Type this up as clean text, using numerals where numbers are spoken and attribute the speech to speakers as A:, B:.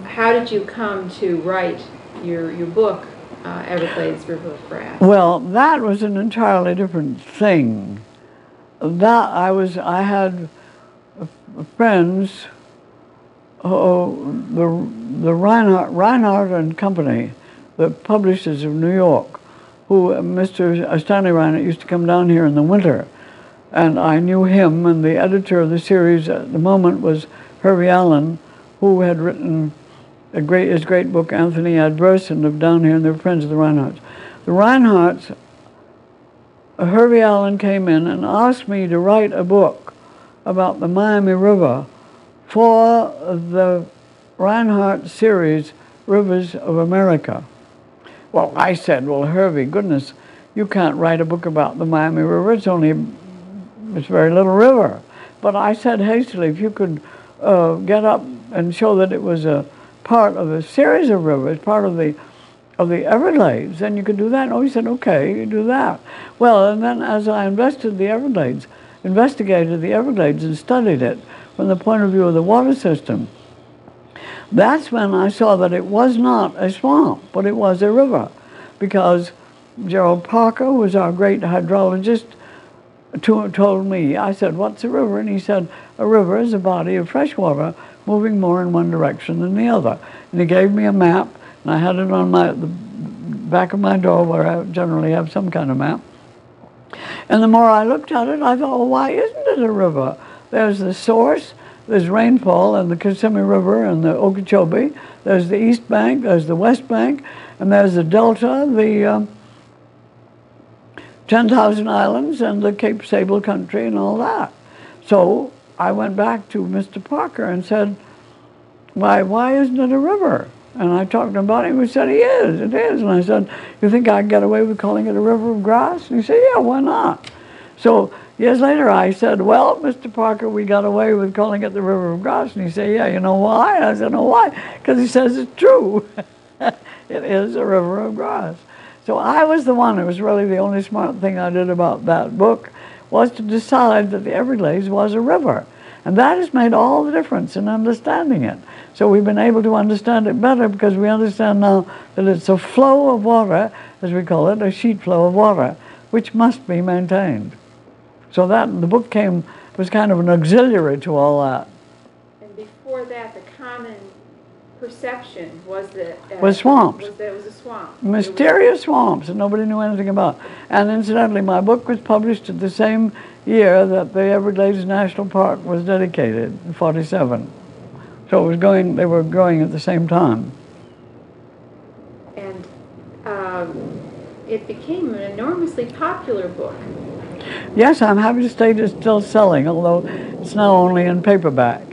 A: how did you come to write your book, Everglades River of Grass?
B: Well, that was an entirely different thing. I had friends, the Reinhardt and Company, the publishers of New York, who Mr. Stanley Reinhardt used to come down here in the winter, and I knew him, and the editor of the series at the moment was Hervey Allen, who had written his great book, Anthony Adverse, and lived down here, and they were friends of the Reinhardts. The Reinhardts, Hervey Allen came in and asked me to write a book about the Miami River for the Reinhardt series, Rivers of America. Well, I said, well, Hervey, goodness, you can't write a book about the Miami River. It's a very little river. But I said hastily, if you could get up and show that it was a part of a series of rivers, part of the Everglades, then you could do that. Oh, he said, okay, you do that. Well, and then as I investigated the Everglades and studied it from the point of view of the water system, that's when I saw that it was not a swamp, but it was a river, because Gerald Parker, who was our great hydrologist, told me, I said, what's a river? And he said, a river is a body of fresh water moving more in one direction than the other. And he gave me a map, and I had it on the back of my door where I generally have some kind of map. And the more I looked at it, I thought, well, why isn't it a river? There's the source, there's rainfall and the Kissimmee River and the Okeechobee, there's the East Bank, there's the West Bank, and there's the Delta, the 10,000 Islands and the Cape Sable country and all that. So I went back to Mr. Parker and said, why isn't it a river? And I talked to him about it, and he said, it is. And I said, you think I can get away with calling it a river of grass? And he said, yeah, why not? So years later I said, well, Mr. Parker, we got away with calling it the river of grass. And he said, yeah, you know why? And I said, no, why? Because he says it's true. It is a river of grass. So I was the one, it was really the only smart thing I did about that book, was to decide that the Everglades was a river. And that has made all the difference in understanding it. So we've been able to understand it better because we understand now that it's a flow of water, as we call it, a sheet flow of water, which must be maintained. So that, the book was kind of an auxiliary to all that.
A: And before that, the common perception was that
B: was swamps.
A: Was that it was a swamp.
B: Mysterious swamps that nobody knew anything about. And incidentally, my book was published at the same year that the Everglades National Park was dedicated, in '47. So it was they were growing at the same time.
A: And it became an enormously popular book.
B: Yes, I'm happy to state it's still selling, although it's now only in paperback.